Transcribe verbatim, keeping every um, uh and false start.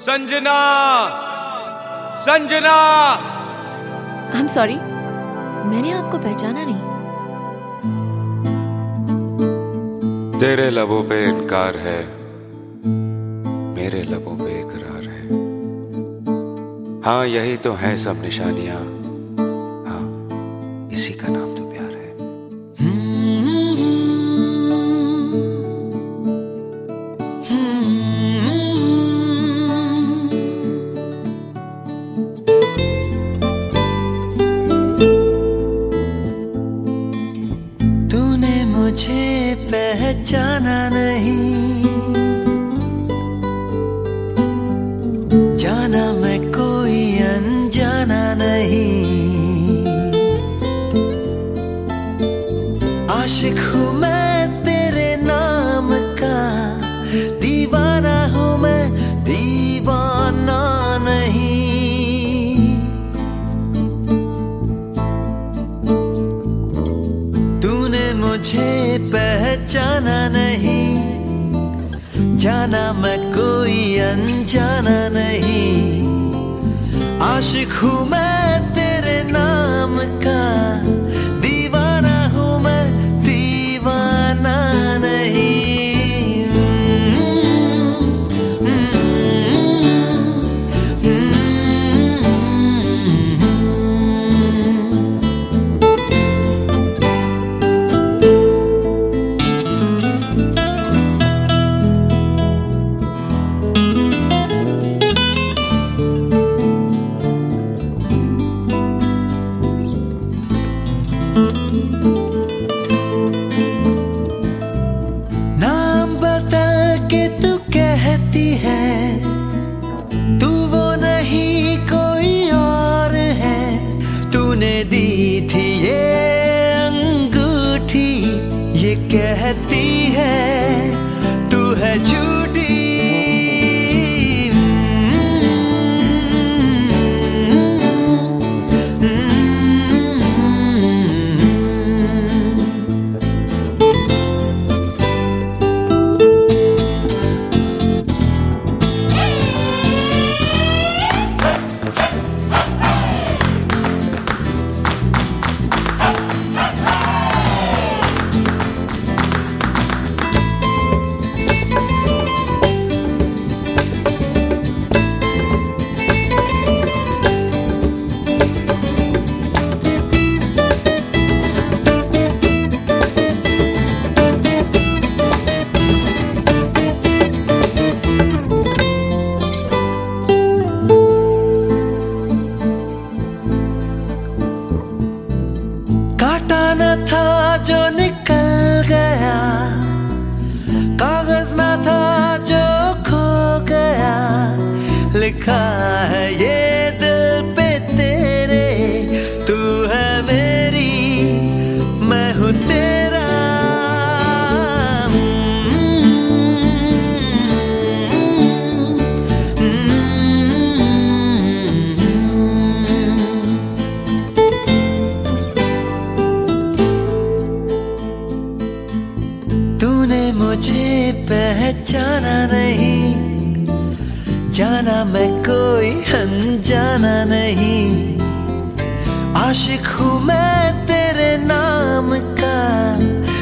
Sanjana, Sanjana. I am sorry, मैंने आपको पहचाना नहीं। तेरे लबों पे इनकार है, मेरे लबों पे इकरार है। हाँ यही तो है सब निशानियां, हाँ इसी का नाम तो प्यार है। तूने मुझे पहचाना नहीं, जाना मैं कोई अनजाना नहीं। आशिक हूँ मैं तेरे नाम का, दीवाना हूँ मैं दीवाना नहीं। तूने मुझे पहचाना नहीं, जाना मैं कोई अनजाना नहीं। आशिक हूँ मैं तेरे नाम का, दीवाना हूँ मैं दीवाना नहीं। नाम बदल के तू कहती है, तू वो नहीं कोई और है। तूने दी थी ये अंगूठी, ये कहती है तू है झूठी। काटा न था जो निकल गया, कागज न था जो खो गया। लिखा है ये दिल पे तेरे, तू है मेरी मैं हूँ तेरा। तूने मुझे पहचाना नहीं, जाना मैं कोई अनजाना नहीं। आशिक हूँ मैं तेरे नाम का,